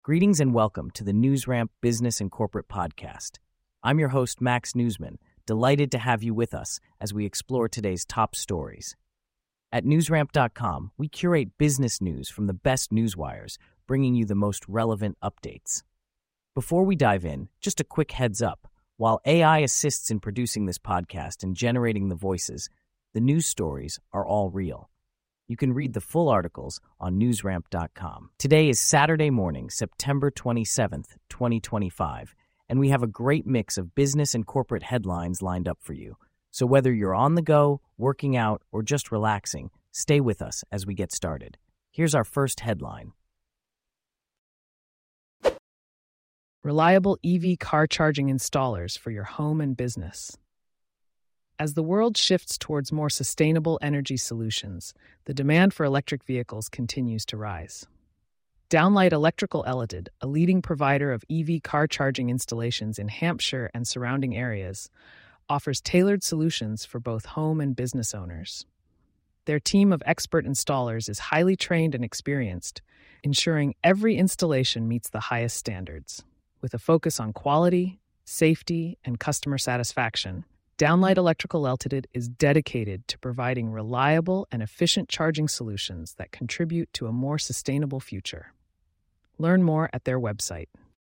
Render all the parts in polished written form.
Greetings and welcome to the NewsRamp Business and Corporate Podcast. I'm your host, Max Newsman, delighted to have you with us as we explore today's top stories. At newsramp.com, we curate business news from the best newswires, bringing you the most relevant updates. Before we dive in, just a quick heads up. While AI assists in producing this podcast and generating the voices, the news stories are all real. You can read the full articles on newsramp.com. Today is Saturday morning, September 27th, 2025, and we have a great mix of business and corporate headlines lined up for you. So whether you're on the go, working out, or just relaxing, stay with us as we get started. Here's our first headline. Reliable EV car charging installers for your home and business. As the world shifts towards more sustainable energy solutions, the demand for electric vehicles continues to rise. Downlight Electrical Ltd., a leading provider of EV car charging installations in Hampshire and surrounding areas, offers tailored solutions for both home and business owners. Their team of expert installers is highly trained and experienced, ensuring every installation meets the highest standards. With a focus on quality, safety, and customer satisfaction, Downlight Electrical Ltd. is dedicated to providing reliable and efficient charging solutions that contribute to a more sustainable future. Learn more at their website.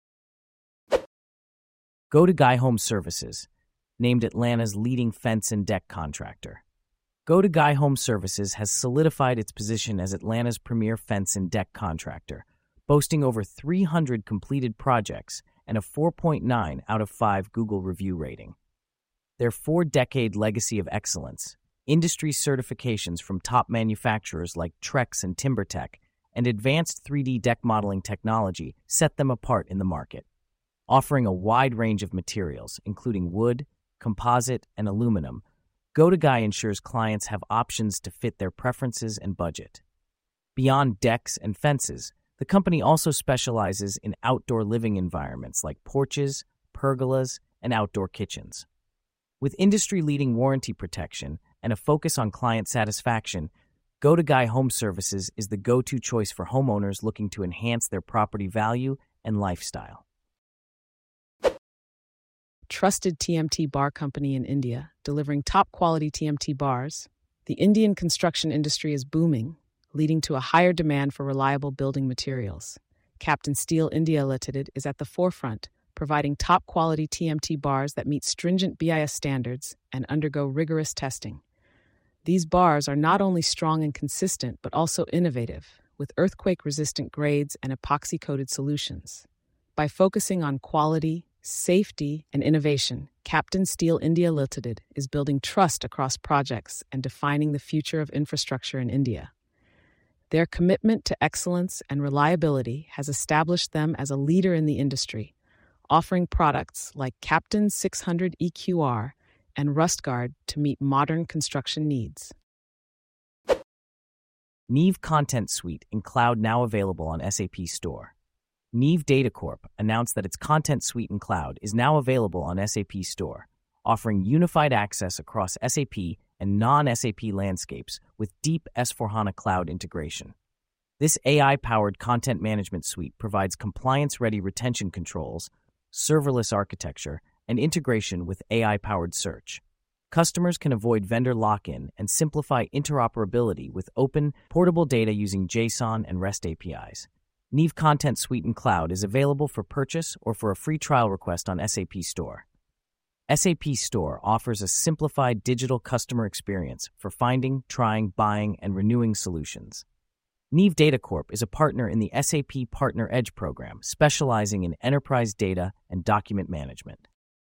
Go to Guy Home Services, named Atlanta's leading fence and deck contractor. Go to Guy Home Services has solidified its position as Atlanta's premier fence and deck contractor, boasting over 300 completed projects and a 4.9 out of 5 Google review rating. Their 4-decade legacy of excellence, industry certifications from top manufacturers like Trex and TimberTech, and advanced 3D deck modeling technology set them apart in the market. Offering a wide range of materials, including wood, composite, and aluminum, Go to Guy ensures clients have options to fit their preferences and budget. Beyond decks and fences, the company also specializes in outdoor living environments like porches, pergolas, and outdoor kitchens. With industry-leading warranty protection and a focus on client satisfaction, Go to Guy Home Services is the go-to choice for homeowners looking to enhance their property value and lifestyle. Trusted TMT bar company in India, delivering top-quality TMT bars. The Indian construction industry is booming, leading to a higher demand for reliable building materials. Captain Steel India Ltd. is at the forefront, providing top-quality TMT bars that meet stringent BIS standards and undergo rigorous testing. These bars are not only strong and consistent, but also innovative, with earthquake-resistant grades and epoxy-coated solutions. By focusing on quality, safety, and innovation, Captain Steel India Ltd. is building trust across projects and defining the future of infrastructure in India. Their commitment to excellence and reliability has established them as a leader in the industry, offering products like Captain 600 EQR and RustGuard to meet modern construction needs. Neve Content Suite in Cloud now available on SAP Store. Neve Data Corp announced that its Content Suite in Cloud is now available on SAP Store, offering unified access across SAP and non-SAP landscapes with deep S/4HANA Cloud integration. This AI-powered content management suite provides compliance-ready retention controls, serverless architecture, and integration with AI-powered search. Customers can avoid vendor lock-in and simplify interoperability with open, portable data using JSON and REST APIs. Neve Content Suite in Cloud is available for purchase or for a free trial request on SAP Store. SAP Store offers a simplified digital customer experience for finding, trying, buying, and renewing solutions. Neve Data Corp is a partner in the SAP Partner Edge program, specializing in enterprise data and document management.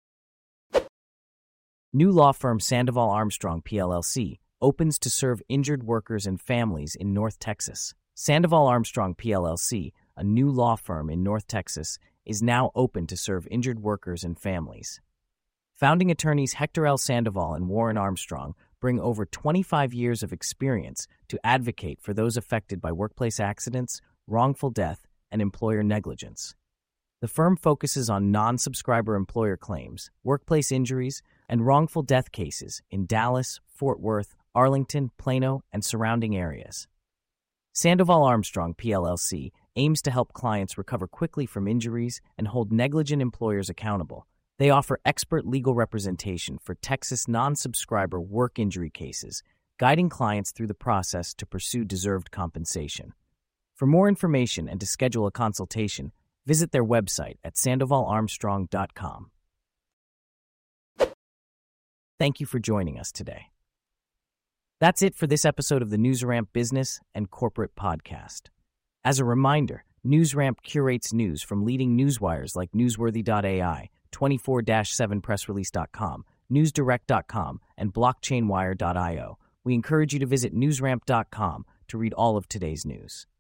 New law firm Sandoval Armstrong PLLC opens to serve injured workers and families in North Texas. Sandoval Armstrong PLLC, a new law firm in North Texas, is now open to serve injured workers and families. Founding attorneys Hector L. Sandoval and Warren Armstrong bring over 25 years of experience to advocate for those affected by workplace accidents, wrongful death, and employer negligence. The firm focuses on non-subscriber employer claims, workplace injuries, and wrongful death cases in Dallas, Fort Worth, Arlington, Plano, and surrounding areas. Sandoval Armstrong PLLC aims to help clients recover quickly from injuries and hold negligent employers accountable. They offer expert legal representation for Texas non-subscriber work injury cases, guiding clients through the process to pursue deserved compensation. For more information and to schedule a consultation, visit their website at sandovalarmstrong.com. Thank you for joining us today. That's it for this episode of the NewsRamp Business and Corporate Podcast. As a reminder, NewsRamp curates news from leading newswires like Newsworthy.ai, 24-7pressrelease.com, NewsDirect.com, and BlockchainWire.io. We encourage you to visit newsramp.com to read all of today's news.